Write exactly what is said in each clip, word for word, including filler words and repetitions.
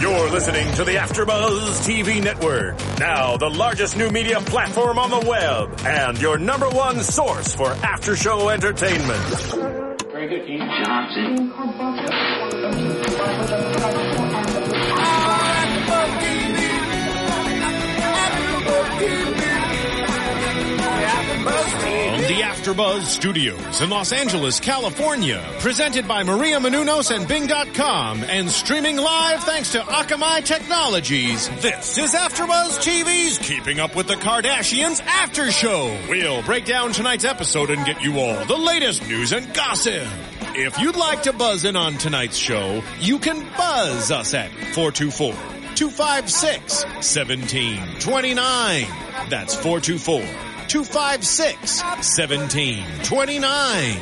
You're listening to the AfterBuzz T V Network, now the largest new media platform on the web, and your number one source for after-show entertainment. Very good, Keith Johnson. From the AfterBuzz Studios in Los Angeles, California, presented by Maria Menounos and Bing dot com, and streaming live thanks to Akamai Technologies, this is AfterBuzz T V's Keeping Up with the Kardashians After Show. We'll break down tonight's episode and get you all the latest news and gossip. If you'd like to buzz in on tonight's show, you can buzz us at four two four, two five six, one seven two nine. That's four two four, two five six, one seven two nine.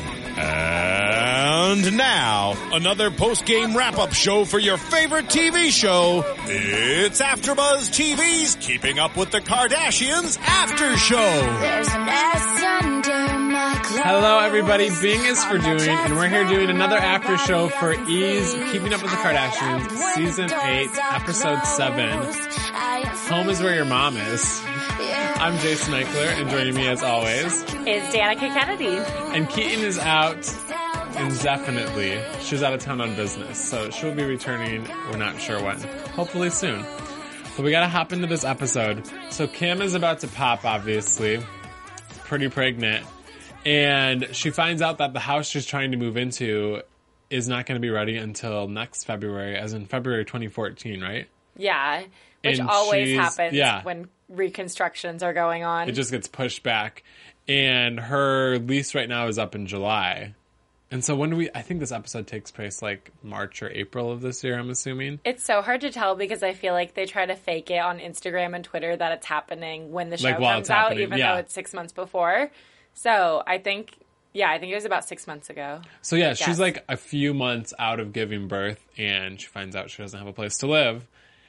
And now, another post-game wrap-up show for your favorite T V show. It's AfterBuzz T V's Keeping Up with the Kardashians After Show. There's an S under my clothes. Hello, everybody. Bing is for doing, and we're here doing another after show for E's Keeping Up with the Kardashians, Season eight, Episode seven. Home is where your mom is. I'm Jason Eichler, and joining me as always is Danica Kennedy. And Keaton is out indefinitely. She's out of town on business, so she'll be returning, we're not sure when. Hopefully soon. But we gotta hop into this episode. So Kim is about to pop, obviously. Pretty pregnant. And she finds out that the house she's trying to move into is not going to be ready until next February, as in February twenty fourteen, right? Yeah, which And always she's- happens yeah. when reconstructions are going on. It just gets pushed back. And her lease right now is up in July. And so when do we, I think this episode takes place like March or April of this year, I'm assuming. It's so hard to tell because I feel like they try to fake it on Instagram and Twitter that it's happening when the show Like, while comes it's out, happening, even yeah. though it's six months before. So I think, yeah, I think it was about six months ago. So yeah, she's Yes. like a few months out of giving birth and she finds out she doesn't have a place to live.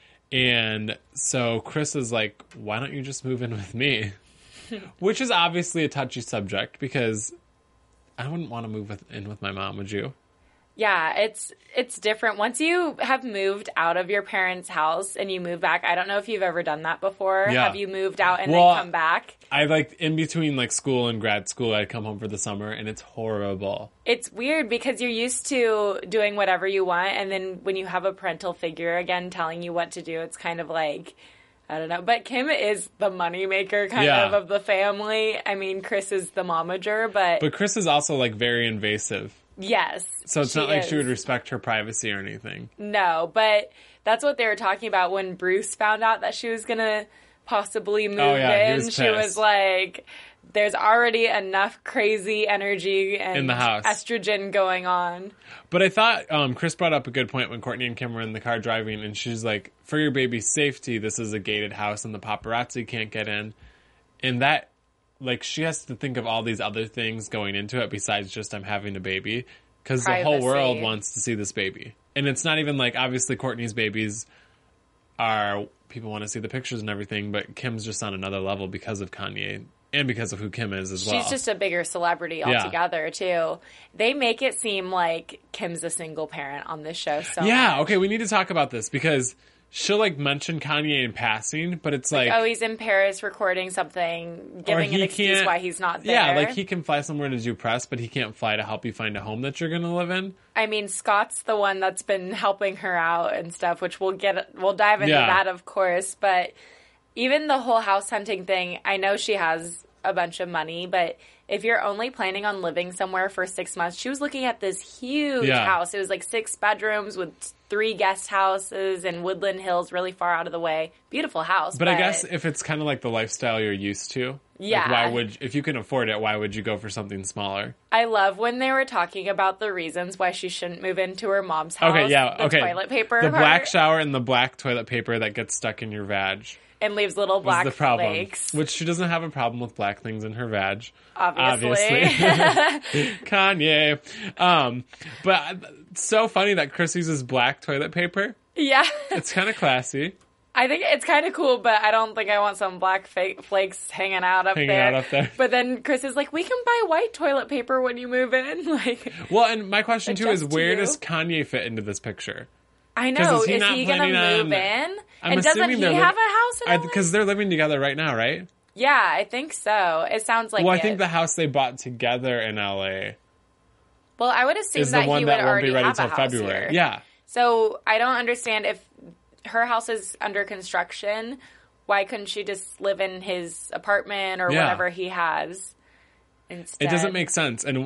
And so Chris is like, why don't you just move in with me? Which is obviously a touchy subject because I wouldn't want to move with, in with my mom, would you? Yeah, it's it's different. Once you have moved out of your parents' house and you move back, I don't know if you've ever done that before. Yeah. Have you moved out and Well, then come back? I like in between like school and grad school, I'd come home for the summer and it's horrible. It's weird because you're used to doing whatever you want, and then when you have a parental figure again telling you what to do, it's kind of like, I don't know. But Kim is the moneymaker kind Yeah. of of the family. I mean, Chris is the momager, but, But Chris is also like very invasive. yes. So it's she not like is. she would respect her privacy or anything. No, but that's what they were talking about when Bruce found out that she was going to possibly move Oh, yeah, he in. was She pissed. was like, there's already enough crazy energy and In the house. estrogen going on. But I thought um, Chris brought up a good point when Courtney and Kim were in the car driving, and she's like, for your baby's safety, this is a gated house and the paparazzi can't get in. And that, like, she has to think of all these other things going into it besides just I'm having a baby. Because the whole Privacy. world wants to see this baby. And it's not even like, obviously Courtney's babies are, people want to see the pictures and everything, but Kim's just on another level because of Kanye and because of who Kim is as well. She's just a bigger celebrity Yeah. altogether, too. They make it seem like Kim's a single parent on this show so Yeah, much. okay, we need to talk about this because she'll like mention Kanye in passing, but it's like, Oh, he's in Paris recording something, or giving an he excuse can't- why he's not there. Yeah, like he can fly somewhere to do press, but he can't fly to help you find a home that you're going to live in. I mean, Scott's the one that's been helping her out and stuff, which we'll get, we'll dive into Yeah. that, of course. But even the whole house hunting thing, I know she has a bunch of money, but if you're only planning on living somewhere for six months, she was looking at this huge Yeah. house. It was like six bedrooms with three guest houses in Woodland Hills, really far out of the way. Beautiful house. But, I guess if it's kind of like the lifestyle you're used to, Yeah. like why would, if you can afford it, why would you go for something smaller? I love when they were talking about the reasons why she shouldn't move into her mom's house. Okay, yeah, the okay. toilet paper The part, black shower and the black toilet paper that gets stuck in your vag and leaves little was black the problem. flakes. Which she doesn't have a problem with black things in her vag. Obviously. Kanye. Um, but it's so funny that Chris uses black toilet paper. Yeah. It's kind of classy. I think it's kind of cool, but I don't think I want some black fake flakes hanging out up Hanging there. out up there. But then Chris is like, we can buy white toilet paper when you move in. Like, Well, and my question too is, Adjust to where you. does Kanye fit into this picture? I 'Cause know. is he Is not he going to planning move on- in? I'm and doesn't assuming he they're li- have a house in L A? Because they're living together right now, right? Yeah, I think so. It sounds like Well, I it. think the house they bought together in L A Well, I would assume is that the one he would that won't already be ready have a till house February. here. Yeah. So I don't understand if her house is under construction. Why couldn't she just live in his apartment or Yeah. whatever he has instead? It doesn't make sense. And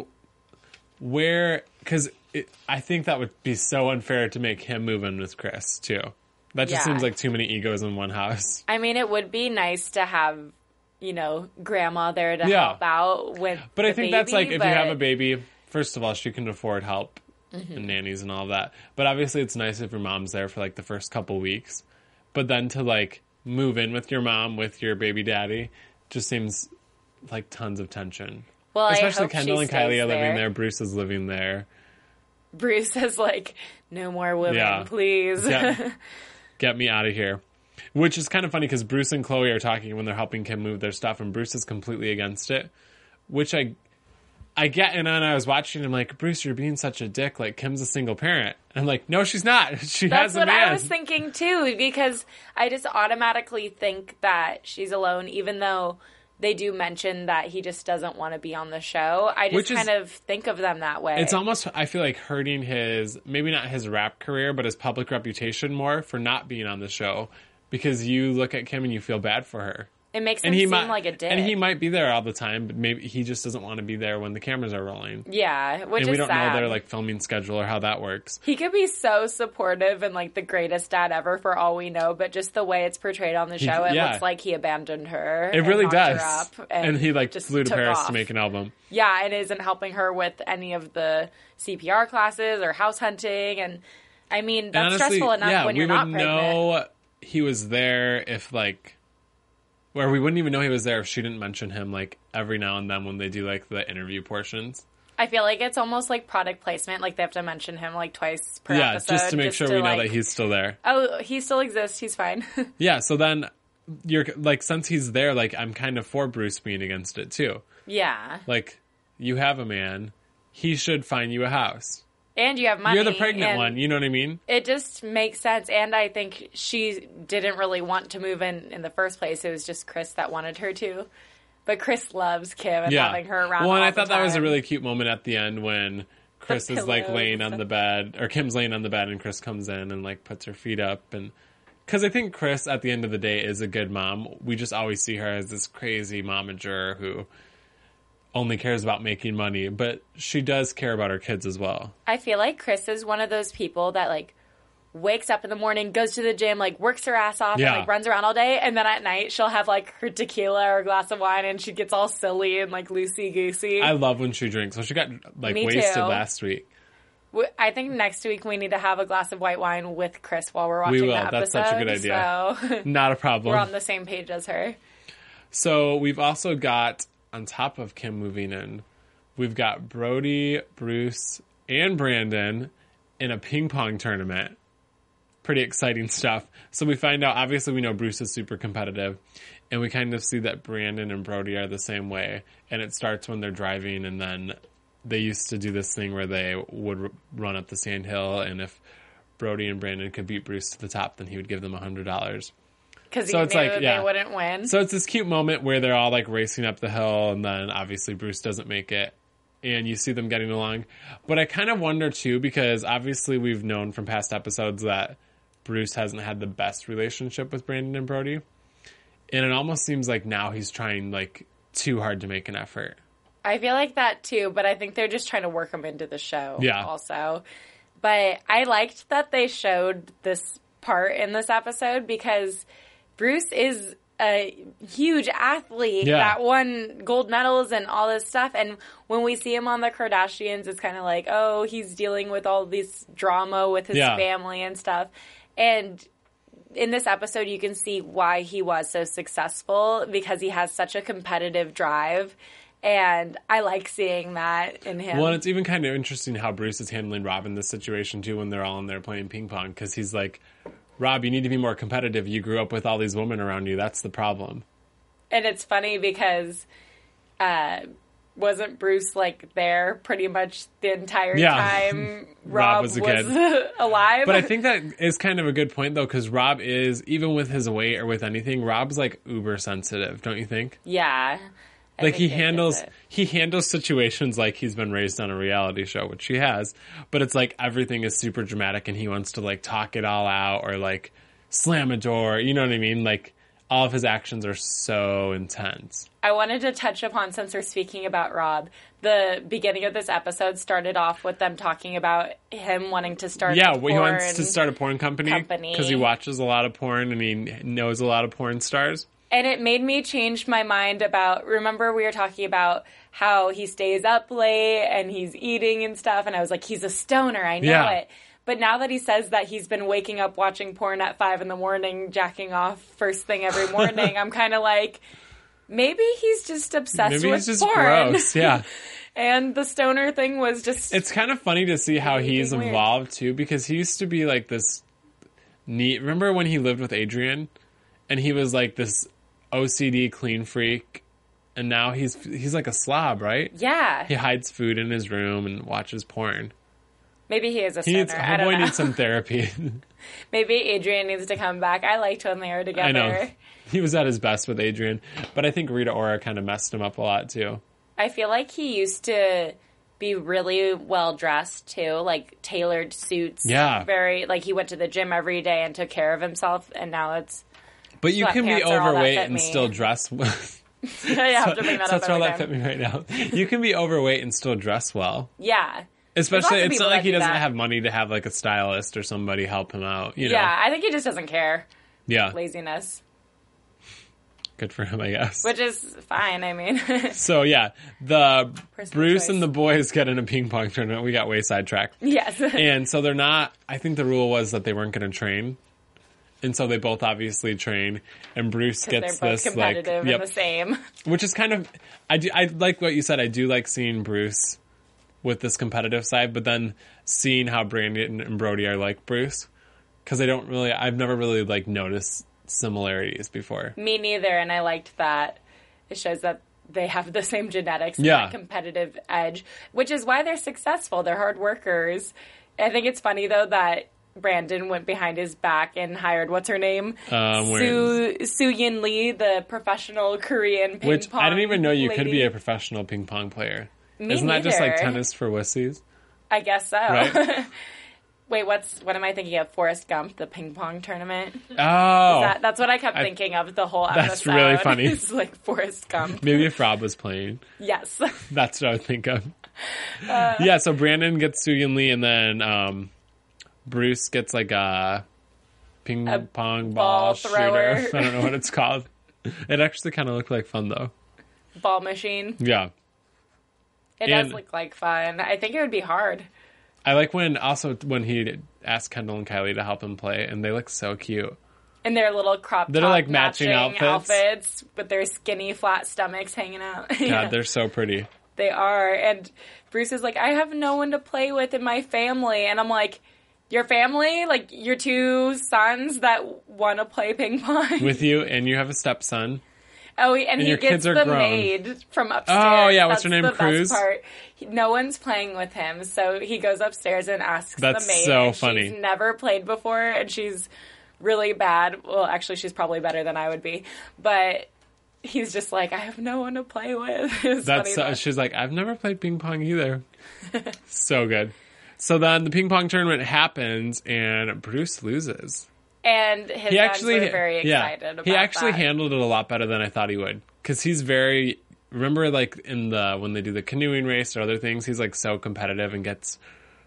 where, because I think that would be so unfair to make him move in with Chris, too. That just Yeah. seems like too many egos in one house. I mean, it would be nice to have, you know, grandma there to Yeah. help out with But the I think that's like, baby, if you have but- a baby, first of all, she can afford help Mm-hmm. and nannies and all of that. But obviously it's nice if your mom's there for like the first couple weeks. But then to like move in with your mom, with your baby daddy, just seems like tons of tension. Well, Especially I hope Kendall she and Kylie stays are living there. there. Bruce is living there. Bruce is like, no more women, Yeah. please. Get, get me out of here. Which is kind of funny because Bruce and Chloe are talking when they're helping Kim move their stuff, and Bruce is completely against it. Which I I get, and then I was watching, I'm like, Bruce, you're being such a dick. Like, Kim's a single parent. And I'm like, no, she's not. She That's has a what man. I was thinking too, because I just automatically think that she's alone, even though they do mention that he just doesn't want to be on the show. I just Which is- kind of think of them that way. It's almost, I feel like, hurting his, maybe not his rap career, but his public reputation more for not being on the show. Because you look at Kim and you feel bad for her. It makes him And he seem might, like a dick. and he might be there all the time, but maybe he just doesn't want to be there when the cameras are rolling. yeah, which And is we don't sad. know their like filming schedule or how that works. He could be so supportive and like the greatest dad ever for all we know, but just the way it's portrayed on the He- show, it yeah. looks like he abandoned her. It and really knocked does. her up and, and he like just flew to took Paris off. to make an album. Yeah, and isn't helping her with any of the C P R classes or house hunting. And I mean, that's And honestly, stressful enough yeah, when we you're would not pregnant. know he was there if like, or we wouldn't even know he was there if she didn't mention him like every now and then when they do like the interview portions. I feel like it's almost like product placement. Like they have to mention him like twice per yeah, episode. just to make sure we know like, that he's still there. Oh, he still exists. He's fine. Yeah, so then you're like, since he's there, like I'm kind of for Bruce being against it too. yeah. Like, you have a man, he should find you a house. And you have money. You're the pregnant and one, you know what I mean? It just makes sense. And I think she didn't really want to move in in the first place. It was just Chris that wanted her to. But Chris loves Kim and Yeah. having her around. Well, and all I thought the that was a time. really cute moment at the end when Chris is like pillows laying on and- the bed, or Kim's laying on the bed, and Chris comes in and like puts her feet up, and because I think Chris at the end of the day is a good mom. We just always see her as this crazy momager who only cares about making money, but she does care about her kids as well. I feel like Chris is one of those people that like wakes up in the morning, goes to the gym, like works her ass off, Yeah. and like runs around all day, and then at night she'll have like her tequila or a glass of wine, and she gets all silly and like loosey goosey. I love when she drinks. Well, she got like Me wasted too. last week. I think next week we need to have a glass of white wine with Chris while we're watching We will. the episode. That's such a good idea. So Not a problem. we're on the same page as her. So we've also got, on top of Kim moving in, we've got Brody, Bruce, and Brandon in a ping pong tournament. Pretty exciting stuff. So we find out, obviously we know Bruce is super competitive, and we kind of see that Brandon and Brody are the same way. And it starts when they're driving, and then they used to do this thing where they would r- run up the sand hill, and if Brody and Brandon could beat Bruce to the top, then he would give them one hundred dollars. Because So he it's knew like, yeah. they wouldn't win. So it's this cute moment where they're all like racing up the hill, and then obviously Bruce doesn't make it, and you see them getting along. But I kind of wonder too, because obviously we've known from past episodes that Bruce hasn't had the best relationship with Brandon and Brody, and it almost seems like now he's trying like too hard to make an effort. I feel like that too, but I think they're just trying to work him into the show Yeah. also. But I liked that they showed this part in this episode because Bruce is a huge athlete Yeah. that won gold medals and all this stuff. And when we see him on the Kardashians, it's kind of like, oh, he's dealing with all this drama with his Yeah. family and stuff. And in this episode, you can see why he was so successful because he has such a competitive drive. And I like seeing that in him. Well, and it's even kind of interesting how Bruce is handling Rob in this situation too when they're all in there playing ping pong, because he's like, Rob, you need to be more competitive. You grew up with all these women around you. That's the problem. And it's funny because uh, wasn't Bruce, like, there pretty much the entire Yeah. time Rob Rob was was, a kid. alive? But I think that is kind of a good point, though, because Rob is, even with his weight or with anything, Rob's, like, uber sensitive, don't you think? Yeah. I Like, think he it gives handles it. he handles situations like he's been raised on a reality show, which he has, but it's like everything is super dramatic and he wants to, like, talk it all out or, like, slam a door, you know what I mean? Like, all of his actions are so intense. I wanted to touch upon, since we're speaking about Rob, the beginning of this episode started off with them talking about him wanting to start Yeah, a well, he porn wants to start a porn company company. because he watches a lot of porn and he knows a lot of porn stars. And it made me change my mind about, remember we were talking about how he stays up late and he's eating and stuff, and I was like, he's a stoner, I know Yeah. it. But now that he says that he's been waking up watching porn at five in the morning, jacking off first thing every morning, I'm kind of like, maybe he's just obsessed Maybe with he's just porn. gross, yeah. And the stoner thing was just... It's kind of funny to see how Really he's weird. evolved, too, because he used to be, like, this neat... Remember when he lived with Adrian? And he was, like, this O C D clean freak, and now he's he's like a slob, right? Yeah. He hides food in his room and watches porn. Maybe he is a He stoner. needs, I don't homeboy know. needs some therapy. Maybe Adrian needs to come back. I liked when they were together. I know. He was at his best with Adrian, but I think Rita Ora kind of messed him up a lot, too. I feel like he used to be really well dressed too, like tailored suits. Yeah. Very, like he went to the gym every day and took care of himself, and now it's... But you can be Sweatpants are all that overweight fit and me. still dress well. I have to bring that so up that's all every that fit time. me right now. You can be overweight and still dress well. Yeah. Especially, lots of it's people not like that he do doesn't that. have money to have like a stylist or somebody help him out. You know? Yeah, I think he just doesn't care. Yeah. Laziness. Good for him, I guess. Which is fine, I mean. So yeah, the Personal Bruce choice. and the boys get in a ping pong tournament. We got way sidetracked. Yes. And so they're not, I think the rule was that they weren't going to train. And so they both obviously train, and Bruce They're gets both this like, competitive yep, and the same. which is kind of, I do, I like what you said. I do like seeing Bruce with this competitive side, but then seeing how Brandon and Brody are like Bruce, because I don't really, I've never really like noticed similarities before. Me neither, and I liked that. It shows that they have the same genetics and Yeah. that competitive edge, which is why they're successful. They're hard workers. I think it's funny, though, that Brandon went behind his back and hired, what's her name? Um, where- Soo, Soo Yin Lee, the professional Korean ping Which pong I didn't even know you could lady. be a professional ping pong player. Me Isn't that just like neither. tennis for wussies? I guess so. Right? Wait, what's what am I thinking of? Forrest Gump, the ping pong tournament? Oh, That, that's what I kept I- thinking of the whole episode. That's really funny. It's like Forrest Gump. maybe if Rob was playing. Yes. That's what I would think of. Uh, yeah, so Brandon gets Soo Yin Lee, and then um, Bruce gets like a ping A pong ball ball, thrower. shooter. I don't know what it's called. It actually kind of looked like fun, though. Ball machine. Yeah. It And- does look like fun. I think it would be hard. I like when, also, when he asked Kendall and Kylie to help him play, and they look so cute. In their little crop They're, top like, matching outfits. outfits with their skinny flat stomachs hanging out. God, Yeah, they're so pretty. they are. And Bruce is like, I have no one to play with in my family. And I'm like, your family? Like your two sons that want to play ping pong? With you, and you have a stepson. Oh, and, And he your gets kids are the grown. maid from upstairs. Oh, yeah, what's That's her name, the Cruz? Best part. He, no one's playing with him, so he goes upstairs and asks That's the maid. so and funny. She's never played before, and she's really bad. Well, actually, she's probably better than I would be, but he's just like, I have no one to play with. It's That's funny so, that- she's like, I've never played ping pong either. So good. So then the ping pong tournament happens, and Bruce loses. and his He friends actually, were very yeah, excited about he actually that. handled it a lot better than I thought he would, because he's very. Remember, like in the when they do the canoeing race or other things, he's like so competitive and gets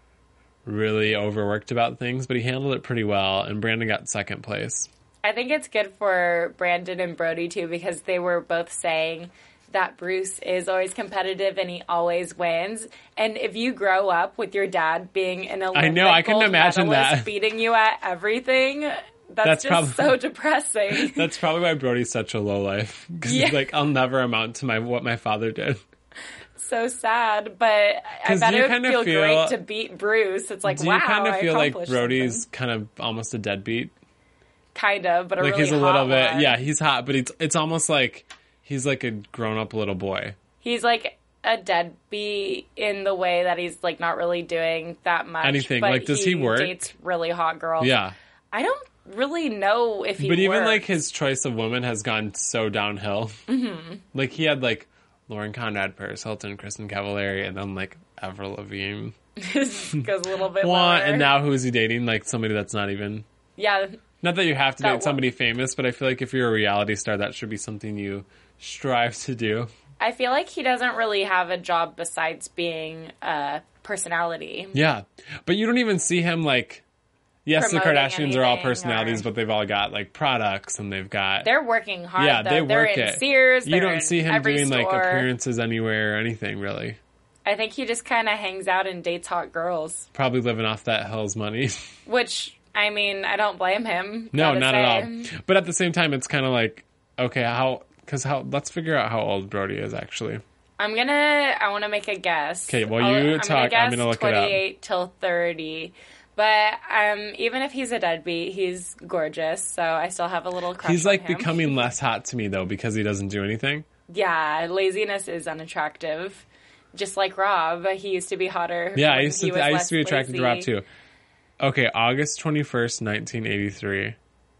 really overworked about things. But he handled it pretty well, and Brandon got second place. I think it's good for Brandon and Brody, too, because they were both saying that Bruce is always competitive and he always wins. And if you grow up with your dad being an Olympic I know, I couldn't gold imagine medalist that. beating you at everything, that's, That's just probably- so depressing. That's probably why Brody's such a low life, because Yeah. he's like, I'll never amount to my what my father did. So sad, but I 'Cause bet you it would kinda feel, feel- great to beat Bruce. It's like, Do wow, you kind of I feel like accomplished Brody's something. kind of almost a deadbeat? Kind of, but a Like really he's a hot little bit, one. yeah, he's hot, but it's it's almost like he's like a grown up little boy. He's like a deadbeat in the way that he's like not really doing that much. Anything. But Like, does he work? Dates really hot girls. Yeah. I don't really know if he But even works. like his choice of women has gone so downhill. Mm-hmm. Like he had like Lauren Conrad, Paris Hilton, Kristen Cavallari, and then like Avril Lavigne. Goes a little bit Well, lower. and now who is he dating? Like somebody that's not even. Yeah. Not that you have to That date one- somebody famous, but I feel like if you're a reality star, that should be something you strive to do. I feel like he doesn't really have a job besides being a personality. Yeah, but you don't even see him like. Yes, the Promoting Kardashians are all anything, personalities, or- but they've all got like products and they've got. They're working hard. yeah, though. they They're work in it. Sears. You they're don't in see him every doing like store. appearances anywhere or anything really. I think he just kind of hangs out and dates hot girls, Probably living off that Hill's money. which I mean, I don't blame him. No, gotta not say. at all. But at the same time, it's kind of like, okay, how? Because how? Let's figure out how old Brody is actually. I'm gonna. I want to make a guess. 'Kay, while I'll- you I'm talk, gonna I'm guess gonna look it up. twenty-eight till thirty. But um, even if he's a deadbeat, he's gorgeous. So I still have a little crush. He's like on him. becoming less hot to me though because he doesn't do anything. Yeah, laziness is unattractive. Just like Rob, he used to be hotter. Yeah, I when used he to. was I used less to be attracted to Rob lazy. too. Okay, August twenty-first, nineteen eighty-three.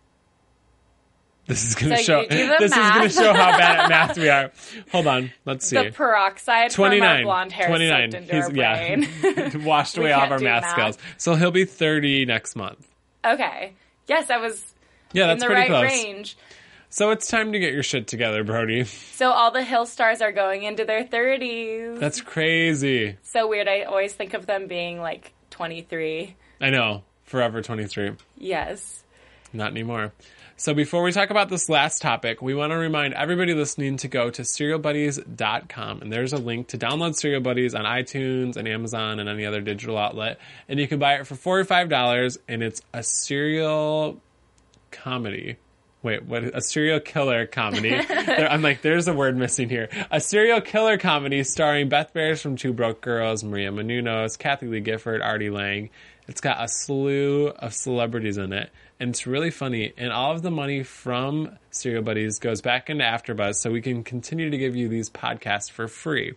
This is gonna So show. you do the This math. is gonna show how bad at math we are. Hold on, let's see. The peroxide from our twenty-nine. blonde hair twenty-nine. soaked into He's our yeah, brain. washed We away all of can't our do math math. skills. So he'll be thirty next month. Okay. Yes, I was Yeah, in that's the pretty right close. range. So it's time to get your shit together, Brody. So all the Hill stars are going into their thirties. That's crazy. So weird. I always think of them being like twenty-three. I know. Forever twenty-three. Yes. Not anymore. So before we talk about this last topic, we want to remind everybody listening to go to cereal buddies dot com. And there's a link to download Cereal Buddies on iTunes and Amazon and any other digital outlet. And you can buy it for forty-five dollars. And it's a serial comedy. Wait, what? A serial killer comedy. there, I'm like, there's a word missing here. A serial killer comedy starring Beth Bears from Two Broke Girls, Maria Menounos, Kathy Lee Gifford, Artie Lang. It's got a slew of celebrities in it, and it's really funny. And all of the money from Cereal Buddies goes back into AfterBuzz, so we can continue to give you these podcasts for free.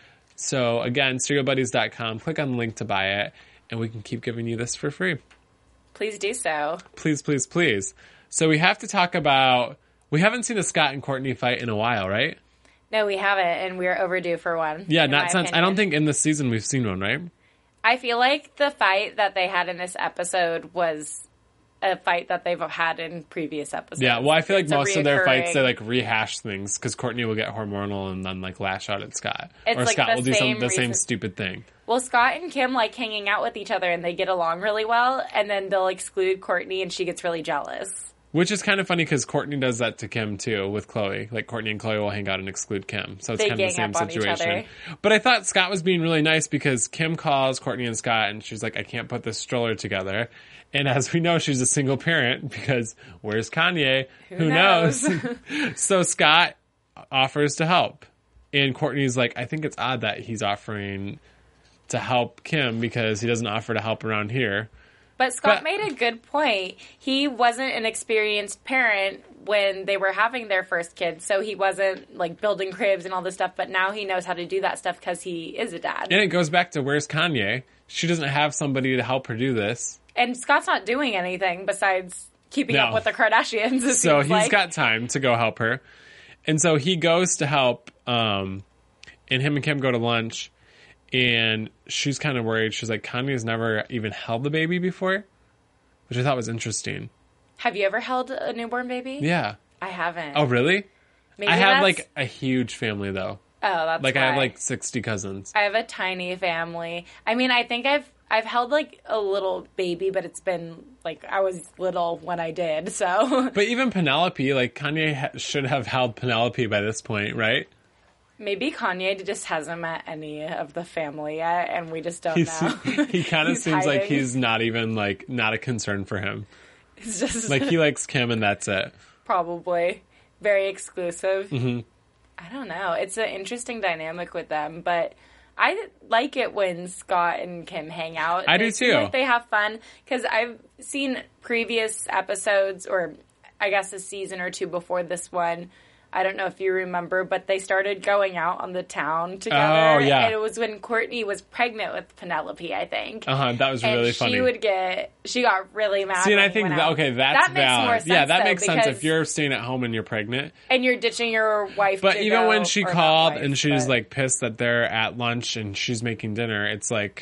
So again, cereal buddies dot com. Click on the link to buy it, and we can keep giving you this for free. Please do so. Please, please, please. So we have to talk about. We haven't seen a Scott and Courtney fight in a while, right? No, we haven't, and we're overdue for one. Yeah, in not my since. I opinion. don't think in this season we've seen one, right? I feel like the fight that they had in this episode was a fight that they've had in previous episodes. Yeah, well, I feel like It's a most of their fights, they reoccurring- like rehash things because Courtney will get hormonal and then like lash out at Scott, It's or like Scott the will do some same the same reason- stupid thing. Well, Scott and Kim like hanging out with each other and they get along really well, and then they'll exclude Courtney and she gets really jealous. Which is kind of funny because Courtney does that to Kim too with Chloe. Like Courtney and Chloe will hang out and exclude Kim, so it's They kind of the same gang up on each situation. other. But I thought Scott was being really nice because Kim calls Courtney and Scott, and she's like, "I can't put this stroller together." And as we know, she's a single parent because where's Kanye? Who, knows? So Scott offers to help, and Courtney's like, "I think it's odd that he's offering to help Kim because he doesn't offer to help around here." But Scott But- made a good point. He wasn't an experienced parent when they were having their first kid, so he wasn't like building cribs and all this stuff, but now he knows how to do that stuff because he is a dad. And it goes back to where's Kanye? She doesn't have somebody to help her do this. And Scott's not doing anything besides keeping No. up with the Kardashians. It So seems he's like. got time to go help her. And so he goes to help, um, and him and Kim go to lunch, and she's kind of worried. She's like, Kanye's never even held the baby before, which I thought was interesting. Have you ever held a newborn baby? Yeah. I haven't. Oh, really? Maybe I have, that's- like, a huge family, though. oh, that's Like, I have, why. like, sixty cousins. I have a tiny family. I mean, I think I've I've held like a little baby, but it's been like I was little when I did. So But even Penelope, like, Kanye ha- should have held Penelope by this point, right? maybe Kanye just hasn't met any of the family yet, and we just don't He's, know. he kind of He's seems like hiding. he's not even, like, not a concern for him. It's just Like, he likes Kim and that's it. probably very exclusive. Mm-hmm. I don't know. It's an interesting dynamic with them, but I like it when Scott and Kim hang out. I They do seem too. Like they have fun because I've seen previous episodes, or I guess a season or two before this one, I don't know if you remember, but they started going out on the town together. Oh, yeah. And it was when Courtney was pregnant with Penelope, I think. Uh-huh, that was and really she funny. She would get, she got really mad. See, and when I think, he went that, out. okay, that's that makes valid. more sense, yeah, that though, makes sense if because- you're staying at home and you're pregnant. And you're ditching your wife But to even go, when she or not called wife, and she's but- like pissed that they're at lunch and she's making dinner, it's like,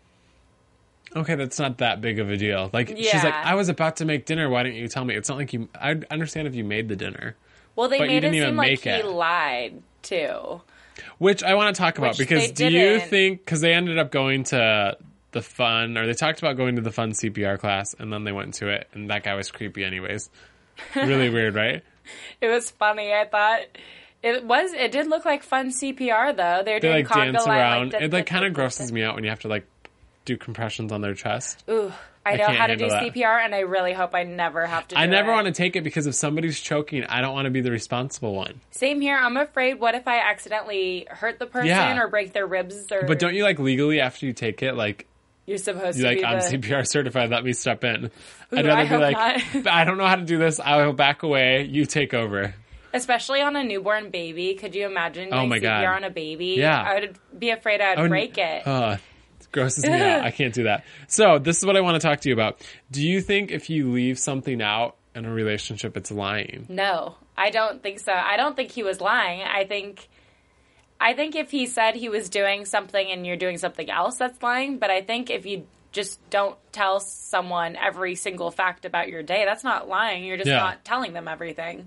okay, that's not that big of a deal. Like, she's like, Yeah. I was about to make dinner. Why didn't you tell me? It's not like you, I understand if you made the dinner. Well, they but you made it didn't even seem like make he it. lied, too. Which I want to talk about Which because they do you didn't. think, because they ended up going to the fun, or they talked about going to the fun C P R class and then they went to it and that guy was creepy anyways. Really weird, right? It was funny. I thought it was. It did look like fun C P R though. They're They doing like conga dance line, around. Like, It like kind of grosses me out when you have to like do compressions on their chest. Ooh, I I know can't how to do handle that. C P R, and I really hope I never have to. do I never it. want to take it because if somebody's choking, I don't want to be the responsible one. Same here. I'm afraid. What if I accidentally hurt the person Yeah. or break their ribs? Or But don't you like legally after you take it, like you're supposed you to like be I'm the, C P R certified, let me step in. I'd Ooh, rather I be hope like, not. I don't know how to do this. I will back away. You take over. especially on a newborn baby. Could you imagine doing Oh my C P R God. on a baby? Yeah. I would be afraid I would, I would- break it. Uh, it grosses me out. I can't do that. So this is what I want to talk to you about. Do you think if you leave something out in a relationship, it's lying? No, I don't think so. I don't think he was lying. I think, I think if he said he was doing something and you're doing something else, that's lying. But I think if you just don't tell someone every single fact about your day, that's not lying. You're just Yeah. not telling them everything.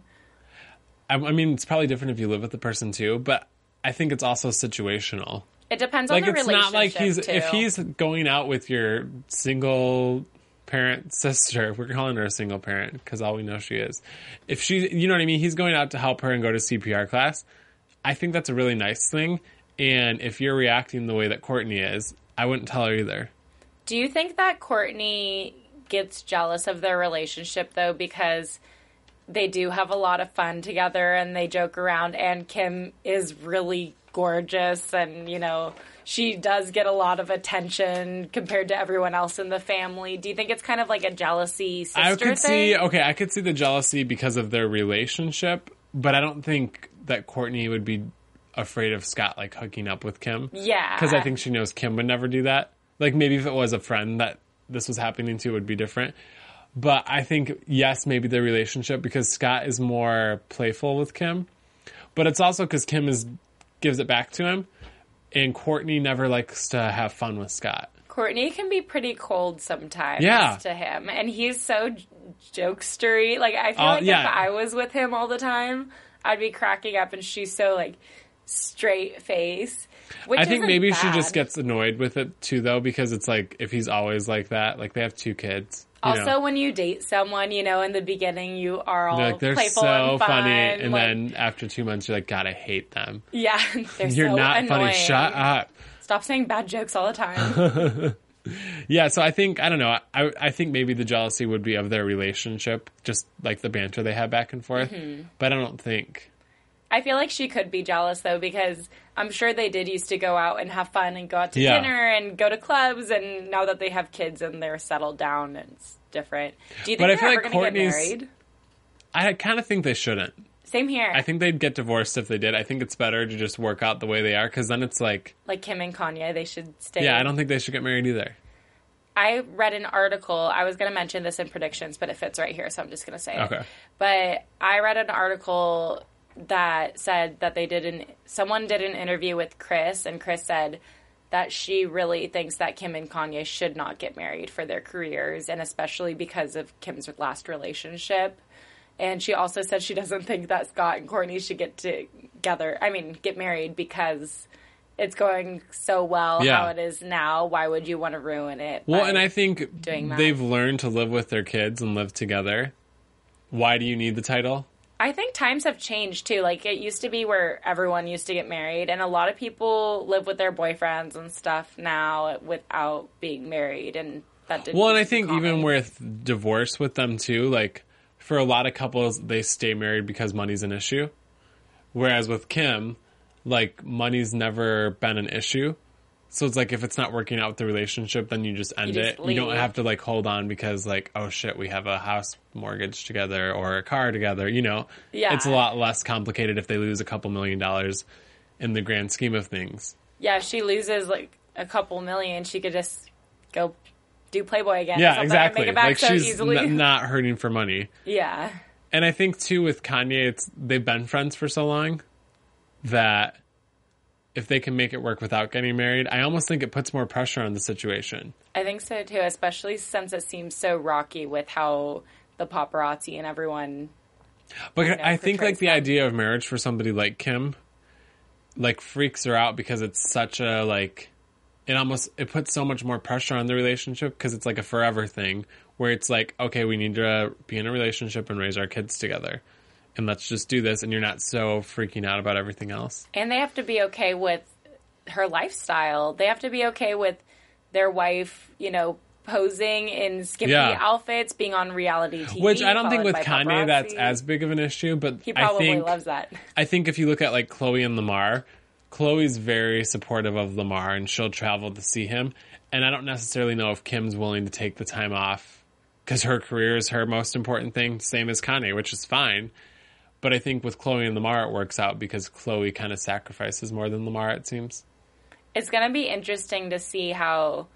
I, I mean, it's probably different if you live with the person too, but I think it's also situational. It depends Like on the it's relationship. not like he's too. if he's going out with your single parent sister, we're calling her a single parent because all we know she is. If she, you know what I mean, he's going out to help her and go to C P R class. I think that's a really nice thing. And if you're reacting the way that Courtney is, I wouldn't tell her either. Do you think that Courtney gets jealous of their relationship, though, because they do have a lot of fun together and they joke around, and Kim is really gorgeous and, you know, she does get a lot of attention compared to everyone else in the family. Do you think it's kind of like a jealousy sister I could thing? see, okay, I could see the jealousy because of their relationship, but I don't think that Courtney would be afraid of Scott, like, hooking up with Kim. Yeah. Because I think she knows Kim would never do that. Like, maybe if it was a friend that this was happening to, it would be different. But I think, yes, maybe their relationship, because Scott is more playful with Kim. But it's also because Kim is gives it back to him, and Courtney never likes to have fun with Scott. Courtney can be pretty cold sometimes Yeah. to him, and he's so j- jokestery. Like, I feel Uh, like yeah. if I was with him all the time, I'd be cracking up, and she's so, like, straight face. Which I think isn't maybe she bad. just gets annoyed with it, too, though, because it's like, if he's always like that, like, they have two kids. you Also, know. when you date someone, you know, in the beginning, you are all They're like, they're playful so and fun. funny, and like, then after two months, you're like, God, I hate them. yeah, they're You're so not annoying. funny. Shut up. Stop saying bad jokes all the time. Yeah, so I think, I don't know, I I think maybe the jealousy would be of their relationship, just like the banter they have back and forth. Mm-hmm. But I don't think. I feel like she could be jealous, though, because I'm sure they did used to go out and have fun and go out to Yeah. dinner and go to clubs, and now that they have kids and they're settled down, it's different. Do you think But I they're feel ever like going to get Courtney's- married? I kind of think they shouldn't. Same here. I think they'd get divorced if they did. I think it's better to just work out the way they are, because then it's like, like Kim and Kanye, they should stay. yeah, I don't think they should get married either. I read an article. I was going to mention this in predictions, but it fits right here, so I'm just going to say Okay. it. But I read an article that said that they did an someone did an interview with Chris, and Chris said that she really thinks that Kim and Kanye should not get married for their careers, and especially because of Kim's last relationship. And she also said she doesn't think that Scott and Courtney should get together. I mean, get married because it's going so well Yeah. how it is now. Why would you want to ruin it? Well, by and I think doing that? they've learned to live with their kids and live together. Why do you need the title? I think times have changed too. Like, it used to be where everyone used to get married, and a lot of people live with their boyfriends and stuff now without being married, and that didn't. Well, and I used to be think even common. with divorce with them too, like for a lot of couples, they stay married because money's an issue. Whereas with Kim, like money's never been an issue. So it's like if it's not working out with the relationship, then you just end You just it. You don't leave. have to like hold on because like, oh shit, we have a house mortgage together or a car together, you know? Yeah. It's a lot less complicated if they lose a couple million dollars in the grand scheme of things. Yeah, if she loses like a couple million, she could just go do Playboy again. or Yeah, something exactly. And make it back Like so she's easily. n- not hurting for money. yeah. And I think too with Kanye, it's they've been friends for so long that if they can make it work without getting married, I almost think it puts more pressure on the situation. I think so too, especially since it seems so rocky with how the paparazzi and everyone. But know, I think like portrays the them. idea of marriage for somebody like Kim, like freaks her out because it's such a like, it almost it puts so much more pressure on the relationship because it's like a forever thing where it's like, okay, we need to be in a relationship and raise our kids together. And let's just do this, and you're not so freaking out about everything else. And they have to be okay with her lifestyle. They have to be okay with their wife, you know, posing in skimpy Yeah. outfits, being on reality T V. Which I don't think followed with by Kanye that's paparazzi. as big of an issue, but He I probably think loves that. I think if you look at like Chloe and Lamar, Chloe's very supportive of Lamar and she'll travel to see him. And I don't necessarily know if Kim's willing to take the time off because her career is her most important thing, same as Kanye, which is fine. But I think with Chloe and Lamar, it works out because Chloe kind of sacrifices more than Lamar, it seems. It's going to be interesting to see how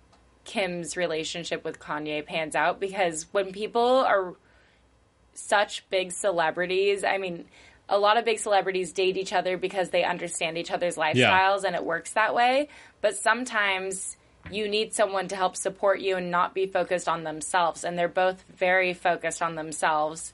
Kim's relationship with Kanye pans out because when people are such big celebrities, I mean, a lot of big celebrities date each other because they understand each other's lifestyles and it works that way. But sometimes you need someone to help support you and not be focused on themselves. And they're both very focused on themselves.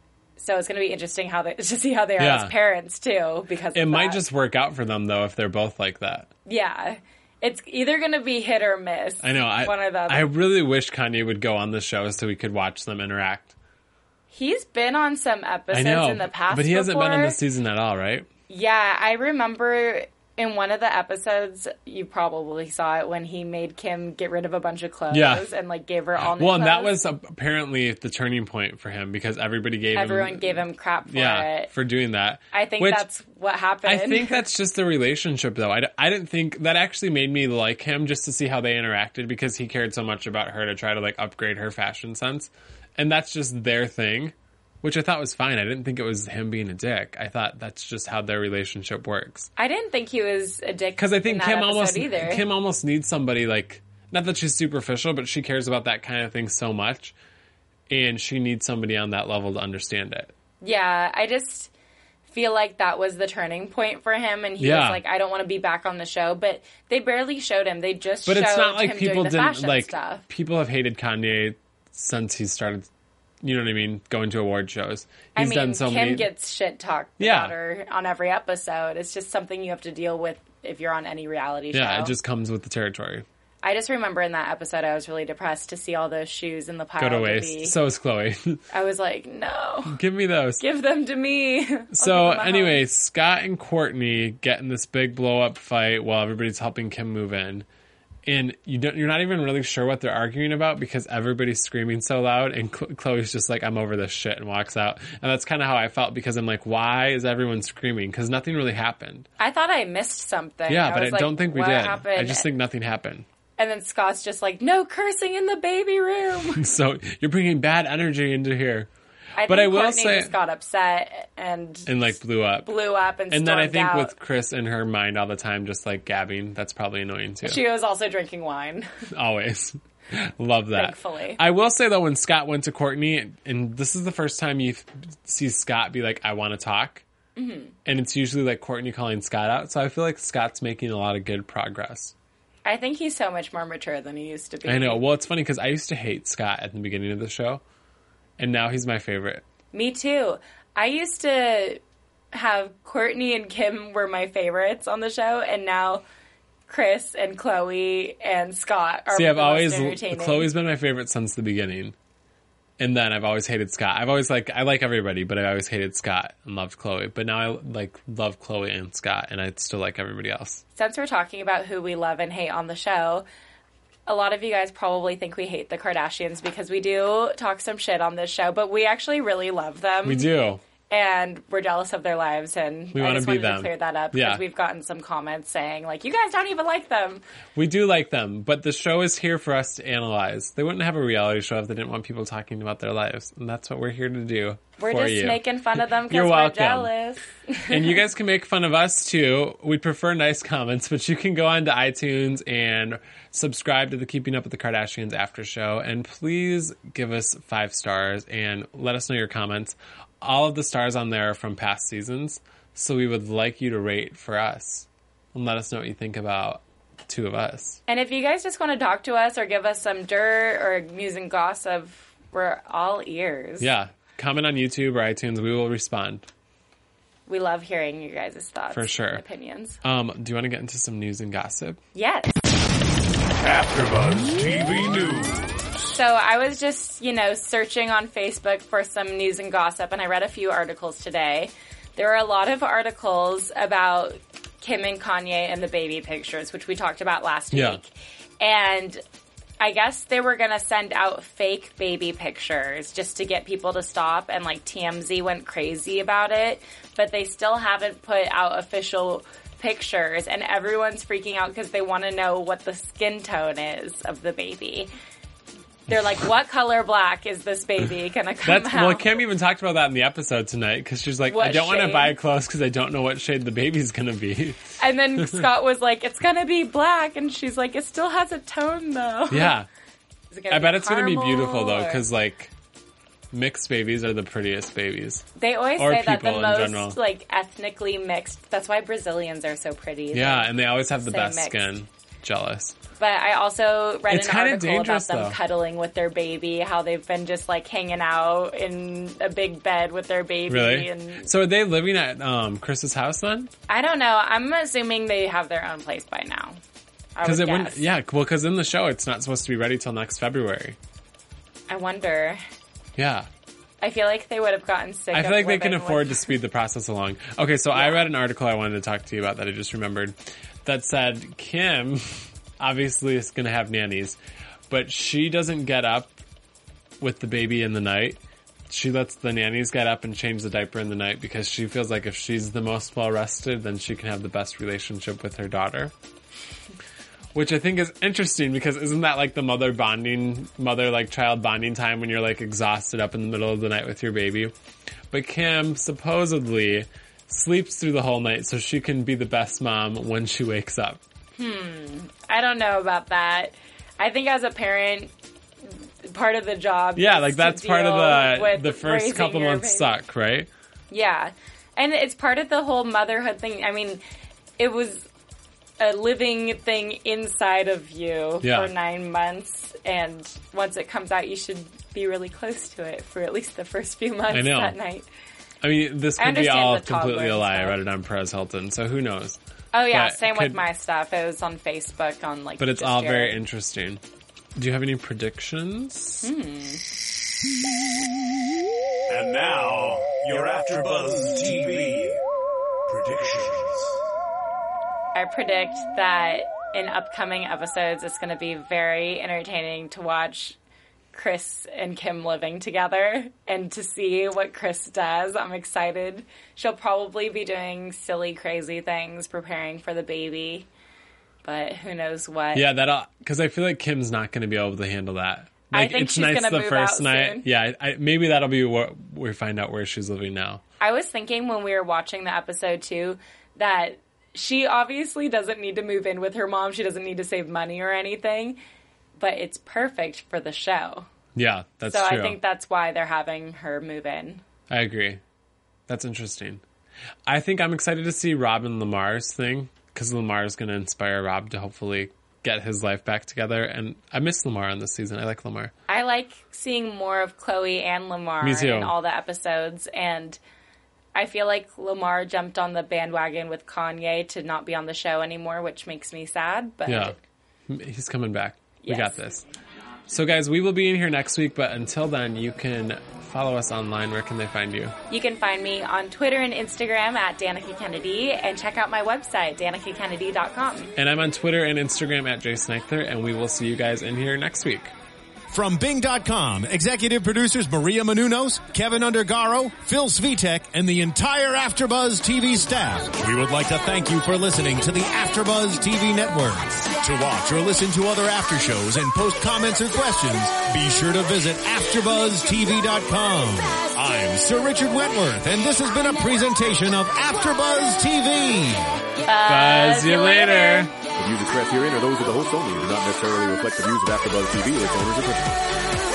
So it's going to be interesting how they, to see how they are Yeah. as parents too. Because It of might that. just work out for them, though, if they're both like that. Yeah. It's either going to be hit or miss. I know. I, One or the other. I really wish Kanye would go on the show so we could watch them interact. He's been on some I episodes know, in the past but he hasn't been on before. the season at all, right? Yeah, I remember in one of the episodes, you probably saw it, when he made Kim get rid of a bunch of clothes Yeah. and like gave her all new Well, and that clothes. was apparently the turning point for him because everybody gave Everyone him... gave him crap for yeah, it. for doing that. I think Which- that's what happened. I think that's just the relationship, though. I, d- I didn't think... That actually made me like him just to see how they interacted because he cared so much about her to try to, like, upgrade her fashion sense. And that's just their thing, which I thought was fine. I didn't think it was him being a dick. I thought that's just how their relationship works. I didn't think he was a dick Because I think in that Kim episode almost either. Kim almost needs somebody, like... Not that she's superficial, but she cares about that kind of thing so much. And she needs somebody on that level to understand it. Yeah, I just feel like that was the turning point for him, and he Yeah. was like, "I don't want to be back on the show." But they barely showed him; they just But showed it's not like him people doing the didn't fashion like stuff. people have hated Kanye since he started, you know what I mean, going to award shows. I He's mean, done so Kim many gets shit talked Yeah. about her on every episode. It's just something you have to deal with if you're on any reality show. Yeah, it just comes with the territory. I just remember in that episode, I was really depressed to see all those shoes in the pile. Go to of waste. the- So is Chloe. I was like, no, Give me those. give them to me. I'll So give them a anyway, hug. Scott and Courtney get in this big blow up fight while everybody's helping Kim move in. And you don't, you're not even really sure what they're arguing about because everybody's screaming so loud, and Ch- Chloe's just like, I'm over this shit, and walks out. And that's kind of how I felt because I'm like, why is everyone screaming? Because nothing really happened. I thought I missed something. Yeah, I but I was like, don't think we what did. happened? I just think nothing happened. And then Scott's just like, no cursing in the baby room. So you're bringing bad energy into here. I But think I will Courtney say- just got upset and, And like blew up. blew up and And then I stormed think out. with Chris in her mind all the time, just like gabbing, that's probably annoying too. She was also drinking wine. Always. Love that. Thankfully. I will say though, when Scott went to Courtney, and this is the first time you see Scott be like, I want to talk. Mm-hmm. And it's usually like Courtney calling Scott out. So I feel like Scott's making a lot of good progress. I think he's so much more mature than he used to be. I know. Well, it's funny because I used to hate Scott at the beginning of the show. And now he's my favorite. Me too. I used to have Courtney and Kim were my favorites on the show, and now Chris and Chloe and Scott are See, I've the most always entertaining. Chloe's been my favorite since the beginning, and then I've always hated Scott. I've always like I like everybody, but I always hated Scott and loved Chloe. But now I like love Chloe and Scott, and I still like everybody else. Since we're talking about who we love and hate on the show, a lot of you guys probably think we hate the Kardashians because we do talk some shit on this show, but we actually really love them. We do. and we're jealous of their lives, and We I wanna just be wanted them. to clear that up because Yeah. we've gotten some comments saying, like, you guys don't even like them. We do like them, but the show is here for us to analyze. They wouldn't have a reality show if they didn't want people talking about their lives, and that's what we're here to do We're for just you. making fun of them You're because we're welcome. jealous. And you guys can make fun of us too. We'd prefer nice comments, but you can go on to iTunes and subscribe to the Keeping Up with the Kardashians after show. And please give us five stars and let us know your comments. All of the stars on there are from past seasons, so we would like you to rate for us and let us know what you think about the two of us. And if you guys just want to talk to us or give us some dirt or news and gossip, we're all ears. Yeah, comment on YouTube or iTunes. We will respond. We love hearing your guys' thoughts For sure. and opinions. Um, do you want to get into some news and gossip? Yes. AfterBuzz T V News. So I was just, you know, searching on Facebook for some news and gossip, and I read a few articles today. There were a lot of articles about Kim and Kanye and the baby pictures, which we talked about last Yeah. week. And I guess they were going to send out fake baby pictures just to get people to stop, and like T M Z went crazy about it, but they still haven't put out official pictures, and everyone's freaking out because they want to know what the skin tone is of the baby. They're like, what color black is this baby going to come That's out? well, Kim even talked about that in the episode tonight because she's like, What I don't want to shade? buy clothes because I don't know what shade the baby's going to be. And then Scott was like, it's going to be black, and she's like, it still has a tone though. Yeah. Is it gonna I be bet it's going to be caramel, beautiful though or- because like mixed babies are the prettiest babies. They always Or say that the people in general. most like ethnically mixed. That's why Brazilians are so pretty. Yeah, Like, and they always have the Say best mixed. skin. Jealous. But I also read It's an kinda article about dangerous, them though. cuddling with their baby, how they've been just like hanging out in a big bed with their baby. Really? And So are they living at um, Chris's house then? I don't know. I'm assuming they have their own place by now. Because it guess. wouldn't. Yeah, well, because in the show it's not supposed to be ready till next February. I wonder. Yeah. I feel like they would have gotten sick. I of feel like they can living afford with- to speed the process along. Okay, so I read an article I wanted to talk to you about that I just remembered that said Kim obviously is going to have nannies, but she doesn't get up with the baby in the night. She lets the nannies get up and change the diaper in the night because she feels like if she's the most well rested, then she can have the best relationship with her daughter. Which I think is interesting because isn't that like the mother bonding, mother like child bonding time when you're like exhausted up in the middle of the night with your baby? But Kim supposedly sleeps through the whole night so she can be the best mom when she wakes up. I don't know about that. I think as a parent, part of the job. Yeah, is like to that's part of deal the with the first raising couple your months baby. suck, right? Yeah, and it's part of the whole motherhood thing. I mean, it was a living thing inside of you Yeah. for nine months, and once it comes out, you should be really close to it for at least the first few months I know. that night. I mean, this I could be understand all the toddler completely a lie. I stuff. read it on Perez Hilton, so who knows? Oh yeah, But same could- with my stuff. It was on Facebook on like. But it's just all your- very interesting. Do you have any predictions? And now, your AfterBuzz T V predictions. I predict that in upcoming episodes, it's going to be very entertaining to watch Chris and Kim living together and to see what Chris does. I'm excited. She'll probably be doing silly, crazy things, preparing for the baby, but who knows what. Yeah, that because I feel like Kim's not going to be able to handle that. I Like, think it's she's nice gonna the move first out night. soon. Yeah, I, maybe that'll be what we find out where she's living now. I was thinking when we were watching the episode too that she obviously doesn't need to move in with her mom. She doesn't need to save money or anything, but it's perfect for the show. Yeah, that's so true. I think that's why they're having her move in. I agree. That's interesting. I think I'm excited to see Rob and Lamar's thing because Lamar is going to inspire Rob to hopefully get his life back together. And I miss Lamar on this season. I like Lamar. I like seeing more of Chloe and Lamar Me too. in all the episodes, and I feel like Lamar jumped on the bandwagon with Kanye to not be on the show anymore, which makes me sad. But Yeah, he's coming back. We Yes. got this. So, guys, we will be in here next week, but until then, you can follow us online. Where can they find you? you can find me on Twitter and Instagram at Danica Kennedy, and check out my website, danica kennedy dot com. And I'm on Twitter and Instagram at Jason Eichler, and we will see you guys in here next week. From Bing dot com, executive producers Maria Menounos, Kevin Undergaro, Phil Svitek, and the entire AfterBuzz T V staff, we would like to thank you for listening to the AfterBuzz T V network. To watch or listen to other after shows and post comments or questions, be sure to visit after buzz T V dot com. I'm Sir Richard Wentworth, and this has been a presentation of AfterBuzz T V. Buzz you later. The views expressed herein are those of the hosts only and do not necessarily reflect the views of AfterBuzz T V or its owners or principals.